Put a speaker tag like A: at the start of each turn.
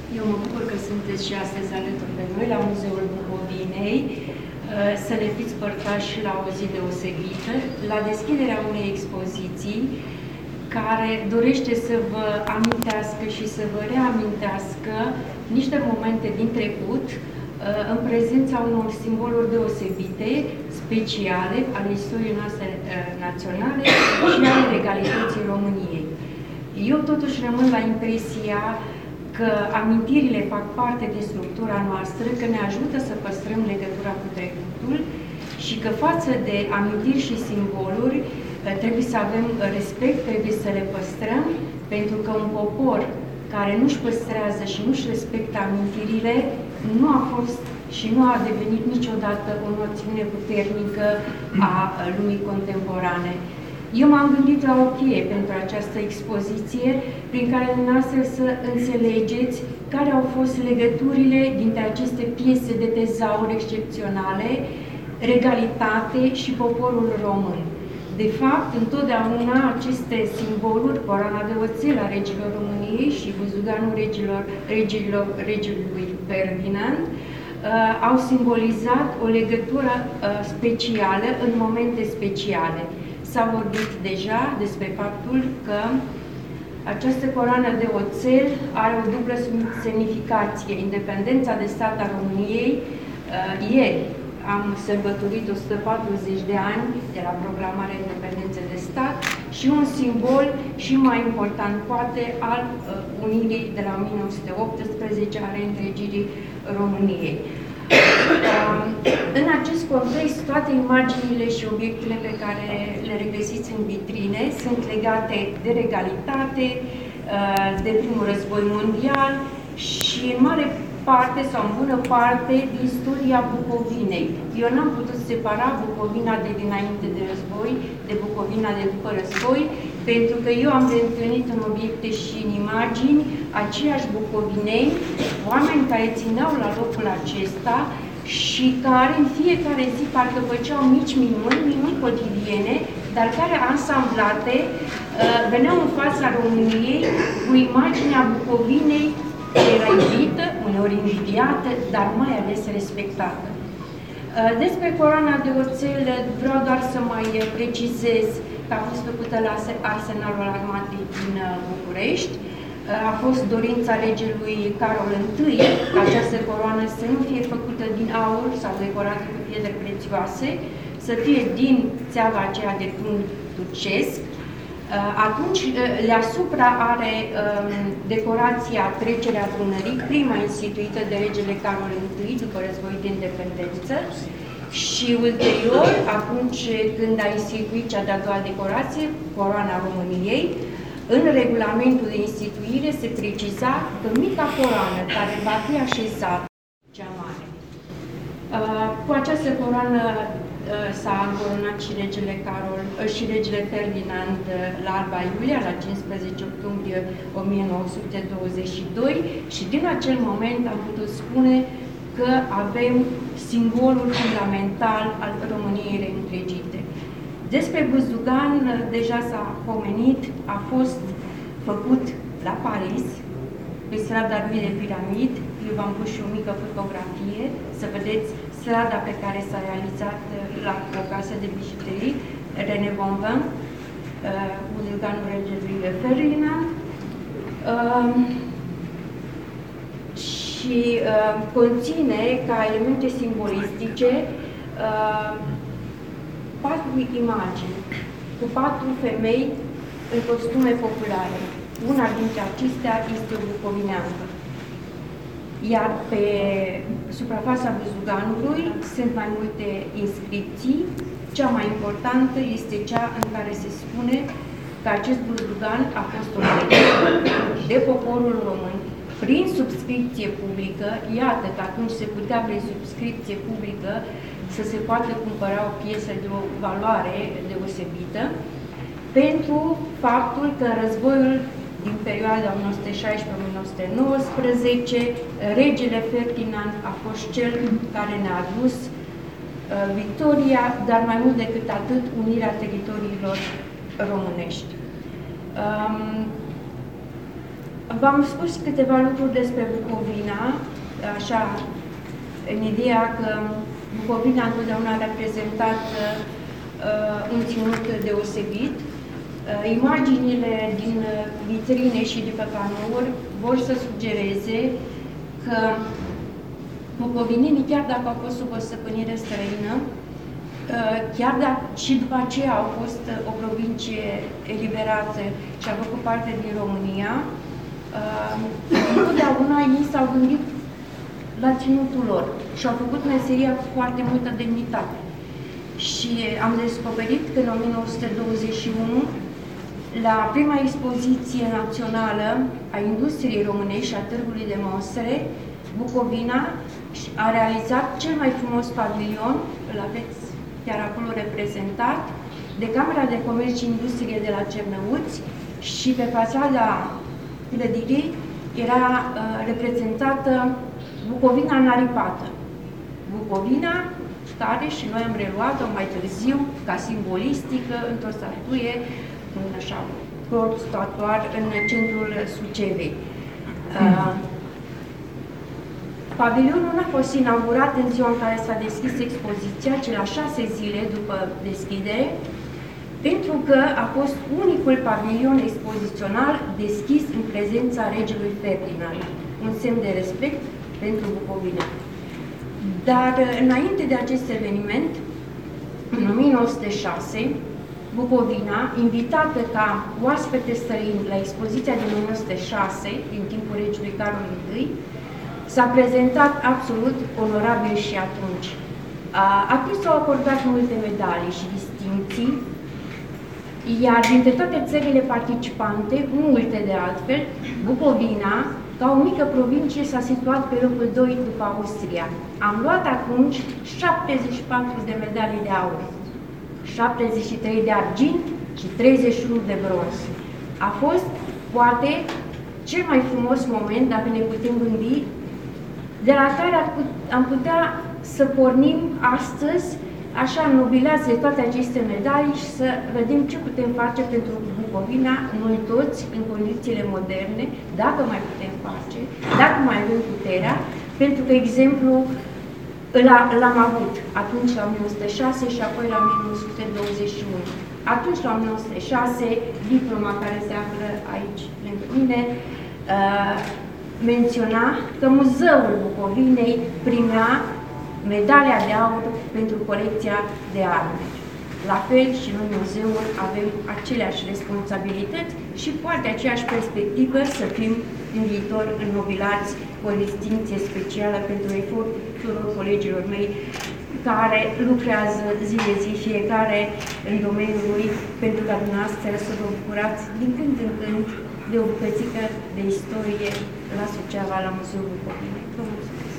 A: Eu mă bucur că sunteți și astăzi alături de noi la Muzeul Bucovinei, să ne fiți părtași la o zi deosebită, la deschiderea unei expoziții care dorește să vă amintească și să vă reamintească niște momente din trecut în prezența unor simboluri deosebite, speciale, ale istoriei noastre naționale și ale legalității României. Eu totuși rămân la impresia că amintirile fac parte din structura noastră, că ne ajută să păstrăm legătura cu trecutul și că față de amintiri și simboluri trebuie să avem respect, trebuie să le păstrăm, pentru că un popor care nu-și păstrează și nu-și respectă amintirile nu a fost și nu a devenit niciodată o noțiune puternică a lumii contemporane. Eu m-am gândit la o cheie pentru această expoziție, prin care dumneavoastră să înțelegeți care au fost legăturile dintre aceste piese de tezaur excepționale, regalitate și poporul român. De fapt, întotdeauna aceste simboluri, coroana de oțel a regilor României și buzuganul regelui Ferdinand, au simbolizat o legătură specială în momente speciale. S-a vorbit deja despre faptul că această coroană de oțel are o dublă semnificație. Independența de stat a României, ieri am sărbătorit 140 de ani de la proclamarea independenței de stat și un simbol și mai important poate al unirii de la 1918 a reîntregirii României. În acest context, toate imaginile și obiectele pe care le regăsiți în vitrine sunt legate de regalitate, de primul război mondial și în mare parte sau în bună parte din istoria Bucovinei. Eu n-am putut separa Bucovina de dinainte de război de Bucovina de după război, pentru că eu am reîntâlnit în obiecte și în imagini aceiași bucovineni, oameni care țineau la locul acesta și care în fiecare zi parcă făceau mici minuni cotidiene, dar care ansamblate veneau în fața României cu imaginea Bucovinei care era iubită, uneori invidiată, dar mai ales respectată. Despre coroana de oțel vreau doar să mai precizez că a fost făcută la Arsenalul Armatei din București. A fost dorința regelui Carol I ca această coroană să nu fie făcută din aur sau decorată cu pietre prețioase, să fie din țeava aceea de tun turcesc. Atunci, deasupra are decorația Trecerea Dunării, prima instituită de regele Carol I după războiul de independență, și ulterior, atunci când a instituit cea de-a doua decorație, Coroana României, în regulamentul de instituire se preciza că mica coroană care va fi așezată, cea mare. Cu această coroană s-a încoronat și regele și regele Ferdinand la Alba Iulia, la 15 octombrie 1922 și din acel moment am putut spune că avem simbolul fundamental al României reîntregite. Despre buzugan, deja s-a pomenit, a fost făcut la Paris, pe strada lui de Piramid. Eu v-am pus și o mică fotografie, să vedeți strada pe care s-a realizat la o casă de bijuterii, René Bonvin, buzuganul regelui Ferdinand. Și conține ca elemente simbolistice 4 imagini cu 4 femei în costume populare. Una dintre acestea este o bucovineancă. Iar pe suprafața buzuganului sunt mai multe inscripții. Cea mai importantă este cea în care se spune că acest buzugan a fost oferit de poporul român prin subscripție publică. Iată că atunci se putea prin subscripție publică să se poată cumpăra o piesă de o valoare deosebită, pentru faptul că războiul din perioada 1916-1919, regele Ferdinand a fost cel care ne-a adus victoria, dar mai mult decât atât, unirea teritoriilor românești. V-am spus câteva lucruri despre Bucovina, așa, în ideea că Bucovina întotdeauna a reprezentat un ținut deosebit. Imaginile din vitrine și de pe panouri vor să sugereze că bucovinenii, chiar dacă au fost sub o stăpânire străină, chiar dacă și după aceea au fost o provincie eliberată și a făcut parte din România, întotdeauna ei s-au gândit la ținutul lor și au făcut meseria cu foarte multă demnitate. Și am descoperit că în 1921, la prima expoziție națională a industriei românești și a târgului de mostre, Bucovina a realizat cel mai frumos pavilion, îl aveți chiar acolo reprezentat, de Camera de Comerț și Industrie de la Cernăuți, și pe fațada clădirii era reprezentată Bucovina înaripată. Bucovina care și noi am reluat-o mai târziu ca simbolistică într-o statuie, așa, statuar în centrul Sucevei. Pavilionul a fost inaugurat în ziua în care s-a deschis expoziția, ci la 6 zile după deschidere, pentru că a fost unicul pavilion expozițional deschis în prezența regelui Ferdinand, un semn de respect pentru Bucovina. Dar înainte de acest eveniment, în 1906, Bucovina, invitată ca oaspete străini la expoziția din 1906, din timpul regelui Carol I, s-a prezentat absolut onorabil și atunci. Atunci s-au acordat multe medalii și distincții, iar dintre toate țările participante, multe de altfel, Bucovina, ca o mică provincie, s-a situat pe locul 2 după Austria. Am luat atunci 74 de medalii de aur, 73 de argint și 31 de bronz. A fost, poate, cel mai frumos moment, dacă ne putem gândi, de la care am putea să pornim astăzi, așa nobilați de toate aceste medalii, și să vedem ce putem face pentru Bucovina, noi toți, în condițiile moderne, dacă mai putem face, dacă mai avem puterea, pentru că exemplu l-am avut atunci la 1906 și apoi la 1921. Atunci, la 1906, diploma care se află aici lângă mine, menționa că Muzeul Bucovinei primea medalia de aur pentru colecția de arme. La fel și noi, muzeul, avem aceleași responsabilități și poate aceeași perspectivă să fim în viitor înnobilați cu o distinție specială pentru efortul tuturor colegilor mei care lucrează zi de zi, fiecare în domeniul lui, pentru ca dumneavoastră să vă bucurați din când în când de o bucățică de istorie la Suceava, la Muzeul Bucovinei.